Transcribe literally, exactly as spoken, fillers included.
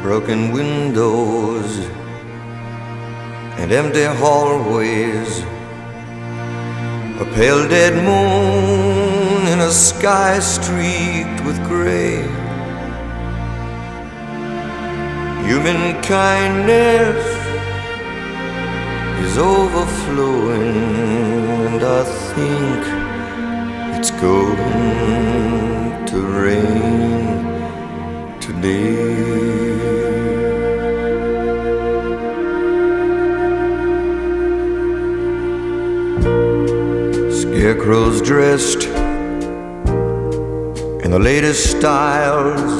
broken windows and empty hallways, a pale dead moon in a sky streaked with gray. Human kindness is overflowing, and I think it's going to rain today. Scarecrows dressed in the latest styles,